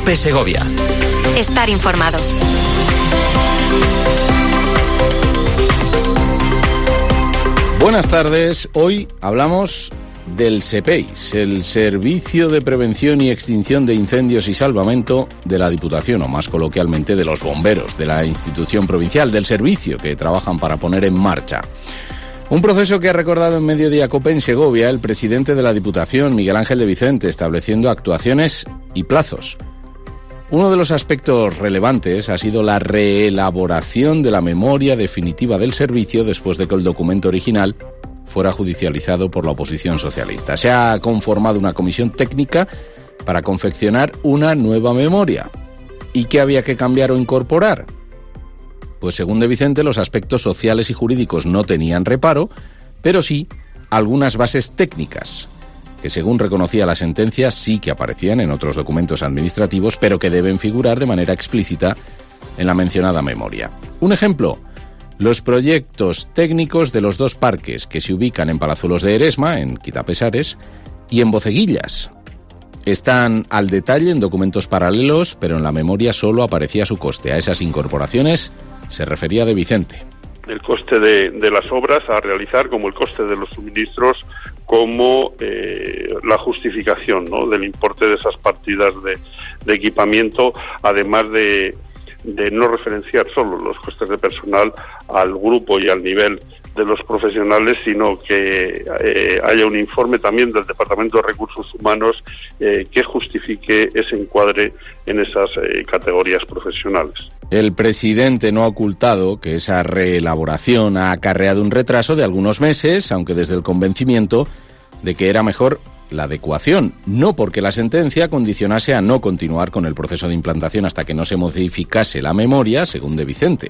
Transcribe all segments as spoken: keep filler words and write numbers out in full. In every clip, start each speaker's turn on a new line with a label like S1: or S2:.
S1: COPE Segovia.
S2: Estar informado.
S3: Buenas tardes. Hoy hablamos del SEPEIS, el Servicio de Prevención y Extinción de Incendios y Salvamento de la Diputación, o más coloquialmente de los bomberos, de la institución provincial, del servicio que trabajan para poner en marcha. Un proceso que ha recordado en Mediodía COPE en Segovia el presidente de la Diputación, Miguel Ángel de Vicente, estableciendo actuaciones y plazos. Uno de los aspectos relevantes ha sido la reelaboración de la memoria definitiva del servicio después de que el documento original fuera judicializado por la oposición socialista. Se ha conformado una comisión técnica para confeccionar una nueva memoria. ¿Y qué había que cambiar o incorporar? Pues según de Vicente, los aspectos sociales y jurídicos no tenían reparo, pero sí algunas bases técnicas, que según reconocía la sentencia sí que aparecían en otros documentos administrativos, pero que deben figurar de manera explícita en la mencionada memoria. Un ejemplo, los proyectos técnicos de los dos parques que se ubican en Palazuelos de Eresma, en Quitapesares, y en Boceguillas. Están al detalle en documentos paralelos, pero en la memoria solo aparecía su coste. A esas incorporaciones se refería de Vicente.
S4: El coste de, de las obras a realizar, como el coste de los suministros, como eh, la justificación, ¿no?, del importe de esas partidas de, de equipamiento, además de, de no referenciar solo los costes de personal al grupo y al nivel de los profesionales, sino que eh, haya un informe también del Departamento de Recursos Humanos eh, que justifique ese encuadre en esas eh, categorías profesionales.
S3: El presidente no ha ocultado que esa reelaboración ha acarreado un retraso de algunos meses, aunque desde el convencimiento de que era mejor la adecuación, no porque la sentencia condicionase a no continuar con el proceso de implantación hasta que no se modificase la memoria, según de Vicente.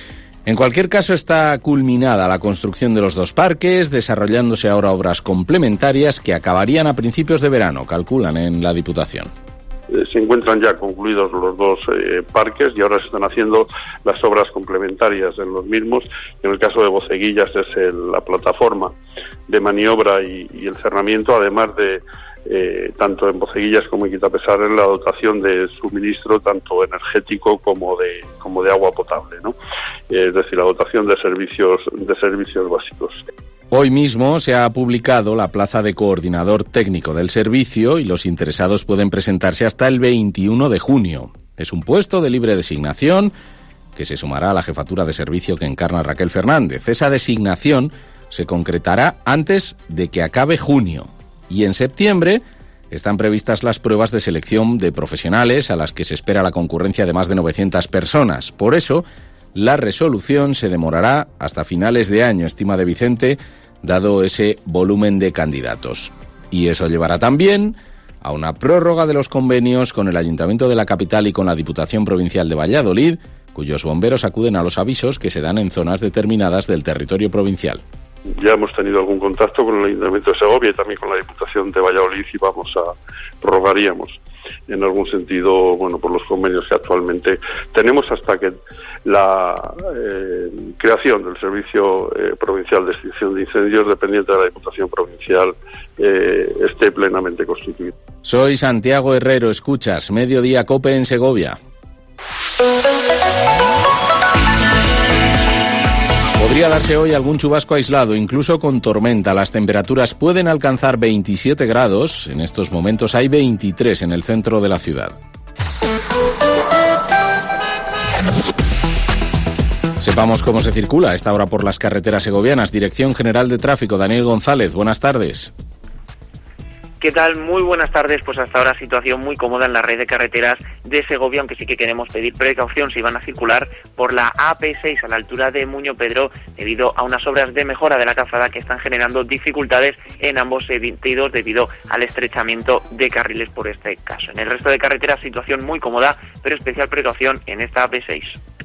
S3: En cualquier caso, está culminada la construcción de los dos parques, desarrollándose ahora obras complementarias que acabarían a principios de verano, calculan en la Diputación.
S4: Se encuentran ya concluidos los dos eh, parques y ahora se están haciendo las obras complementarias en los mismos. En el caso de Boceguillas es el, la plataforma de maniobra y, y el cerramiento, además de eh, tanto en Boceguillas como en Quitapesares la dotación de suministro tanto energético como de como de agua potable, ¿no? Eh, es decir, la dotación de servicios de servicios básicos.
S3: Hoy mismo se ha publicado la plaza de coordinador técnico del servicio y los interesados pueden presentarse hasta el veintiuno de junio. Es un puesto de libre designación que se sumará a la jefatura de servicio que encarna Raquel Fernández. Esa designación se concretará antes de que acabe junio y en septiembre están previstas las pruebas de selección de profesionales a las que se espera la concurrencia de más de novecientas personas. Por eso, la resolución se demorará hasta finales de año, estima de Vicente, dado ese volumen de candidatos. Y eso llevará también a una prórroga de los convenios con el Ayuntamiento de la capital y con la Diputación Provincial de Valladolid, cuyos bomberos acuden a los avisos que se dan en zonas determinadas del territorio provincial.
S4: Ya hemos tenido algún contacto con el Ayuntamiento de Segovia y también con la Diputación de Valladolid y vamos a prorrogaríamos en algún sentido, bueno, por los convenios que actualmente tenemos hasta que la eh, creación del Servicio eh, Provincial de Extinción de Incendios dependiente de la Diputación Provincial eh, esté plenamente constituida.
S3: Soy Santiago Herrero, escuchas Mediodía COPE en Segovia. Podría darse hoy algún chubasco aislado, incluso con tormenta. Las temperaturas pueden alcanzar veintisiete grados. En estos momentos hay veintitrés en el centro de la ciudad. Sepamos cómo se circula a esta hora por las carreteras segovianas. Dirección General de Tráfico, Daniel González. Buenas tardes.
S5: ¿Qué tal? Muy buenas tardes. Pues hasta ahora situación muy cómoda en la red de carreteras de Segovia, aunque sí que queremos pedir precaución si van a circular por la A P seis a la altura de Muño Pedro debido a unas obras de mejora de la calzada que están generando dificultades en ambos sentidos debido al estrechamiento de carriles por este caso. En el resto de carreteras situación muy cómoda, pero especial precaución en esta A P seis.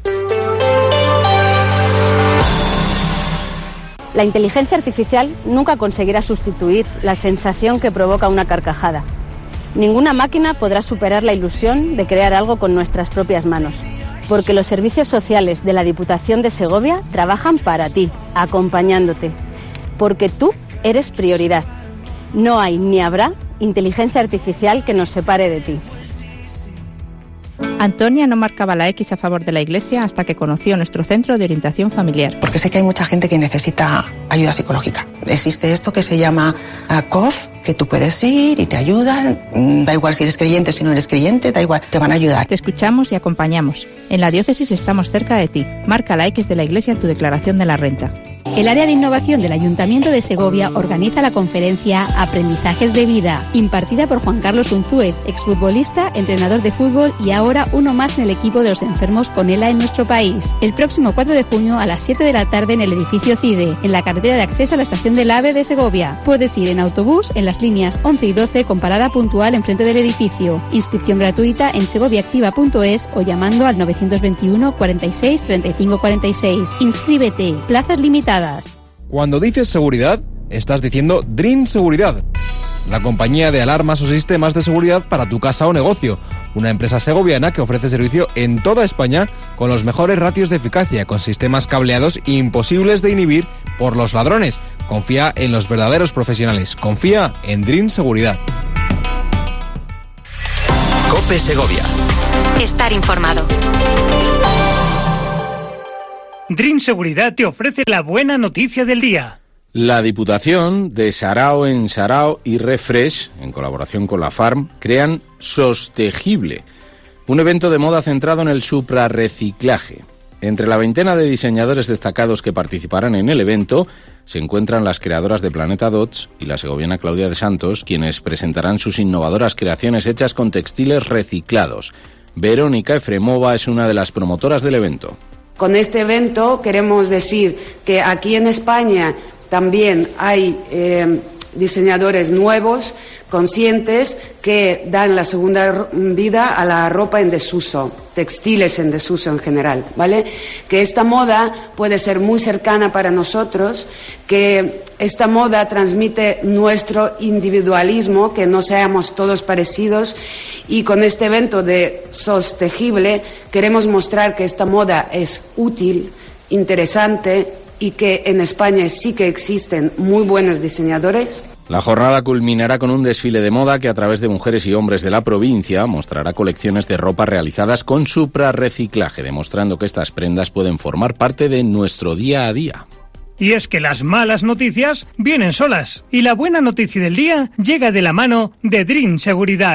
S6: La inteligencia artificial nunca conseguirá sustituir la sensación que provoca una carcajada. Ninguna máquina podrá superar la ilusión de crear algo con nuestras propias manos, porque los servicios sociales de la Diputación de Segovia trabajan para ti, acompañándote, porque tú eres prioridad. No hay ni habrá inteligencia artificial que nos separe de ti.
S1: Antonia no marcaba la X a favor de la Iglesia hasta que conoció nuestro centro de orientación familiar.
S7: Porque sé que hay mucha gente que necesita ayuda psicológica. Existe esto que se llama uh, C O F, que tú puedes ir y te ayudan. Mm, da igual si eres creyente o si no eres creyente, da igual, te van a ayudar.
S1: Te escuchamos y acompañamos. En la diócesis estamos cerca de ti. Marca la X de la Iglesia en tu declaración de la renta.
S8: El área de innovación del Ayuntamiento de Segovia organiza la conferencia Aprendizajes de Vida, impartida por Juan Carlos Unzúez, exfutbolista, entrenador de fútbol y ahora uno más en el equipo de los enfermos con ELA en nuestro país. El próximo cuatro de junio a las siete de la tarde en el edificio CIDE, en la carretera de acceso a la estación del AVE de Segovia. Puedes ir en autobús en las líneas once y doce con parada puntual enfrente del edificio. Inscripción gratuita en segoviaactiva punto es o llamando al novecientos veintiuno cuarenta y seis treinta y cinco cuarenta y seis. Inscríbete. Plazas limitadas.
S9: Cuando dices seguridad, estás diciendo Dream Seguridad, la compañía de alarmas o sistemas de seguridad para tu casa o negocio. Una empresa segoviana que ofrece servicio en toda España con los mejores ratios de eficacia, con sistemas cableados imposibles de inhibir por los ladrones. Confía en los verdaderos profesionales. Confía en Dream Seguridad.
S10: COPE Segovia.
S2: Estar informado.
S11: Dream Seguridad te ofrece la buena noticia del día.
S3: La Diputación de Sarao en Sarao y Refresh, en colaboración con la Farm, crean Sostegible, un evento de moda centrado en el suprarreciclaje. Entre la veintena de diseñadores destacados que participarán en el evento se encuentran las creadoras de Planeta Dots y la segoviana Claudia de Santos, quienes presentarán sus innovadoras creaciones hechas con textiles reciclados. Verónica Efremova es una de las promotoras del evento.
S12: Con este evento queremos decir que aquí en España también hay eh, diseñadores nuevos, conscientes, que dan la segunda vida a la ropa en desuso, textiles en desuso en general, ¿vale? Que esta moda puede ser muy cercana para nosotros, que esta moda transmite nuestro individualismo, que no seamos todos parecidos, y con este evento de Sostegible queremos mostrar que esta moda es útil, interesante y que en España sí que existen muy buenos diseñadores.
S3: La jornada culminará con un desfile de moda que a través de mujeres y hombres de la provincia mostrará colecciones de ropa realizadas con suprarreciclaje, demostrando que estas prendas pueden formar parte de nuestro día a día.
S11: Y es que las malas noticias vienen solas y la buena noticia del día llega de la mano de Dream Seguridad.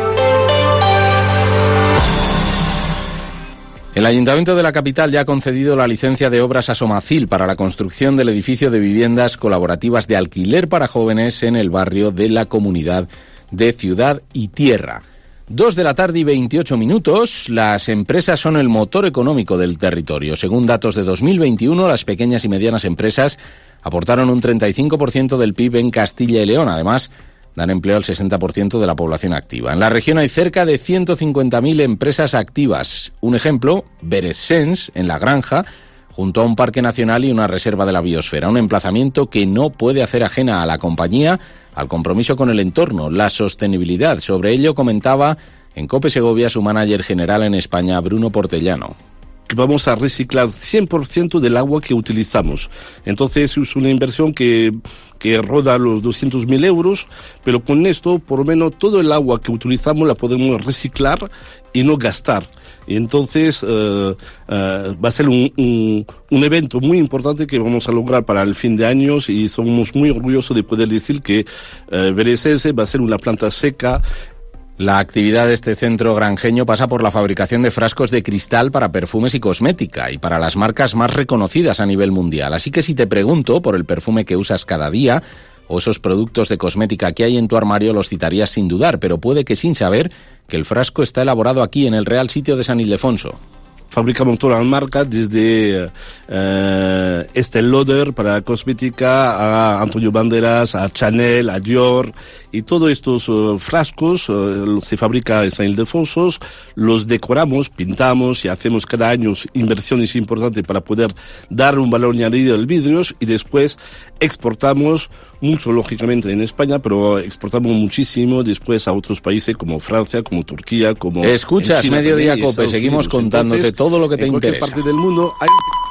S3: El Ayuntamiento de la capital ya ha concedido la licencia de obras a Somacil para la construcción del edificio de viviendas colaborativas de alquiler para jóvenes en el barrio de la Comunidad de Ciudad y Tierra. Dos de la tarde y veintiocho minutos, las empresas son el motor económico del territorio. Según datos de dos mil veintiuno, las pequeñas y medianas empresas aportaron un treinta y cinco por ciento del P I B en Castilla y León. Además, dan empleo al sesenta por ciento de la población activa. En la región hay cerca de ciento cincuenta mil empresas activas. Un ejemplo, Beresens, en La Granja, junto a un parque nacional y una reserva de la biosfera. Un emplazamiento que no puede hacer ajena a la compañía al compromiso con el entorno, la sostenibilidad. Sobre ello comentaba en COPE Segovia su manager general en España, Bruno Portellano.
S13: Que vamos a reciclar cien por ciento del agua que utilizamos. Entonces es una inversión que, que roda los doscientos mil euros, pero con esto, por lo menos, todo el agua que utilizamos la podemos reciclar y no gastar. Y entonces uh, uh, va a ser un, un, un evento muy importante que vamos a lograr para el fin de año y somos muy orgullosos de poder decir que uh, Beresens va a ser una planta seca.
S3: La actividad de este centro granjeño pasa por la fabricación de frascos de cristal para perfumes y cosmética y para las marcas más reconocidas a nivel mundial. Así que si te pregunto por el perfume que usas cada día o esos productos de cosmética que hay en tu armario, los citarías sin dudar, pero puede que sin saber que el frasco está elaborado aquí en el Real Sitio de San Ildefonso.
S13: Fabricamos todas las marcas, desde eh, Estée Lauder para la cosmética, a Antonio Banderas, a Chanel, a Dior, y todos estos uh, frascos uh, se fabrican en San Ildefonso, los decoramos, pintamos y hacemos cada año inversiones importantes para poder dar un valor añadido al vidrio y después exportamos mucho, lógicamente, en España, pero exportamos muchísimo después a otros países como Francia, como Turquía, como...
S3: Escuchas Mediodía Cope, seguimos contándote todo lo que te interesa.
S13: En cualquier parte del mundo hay...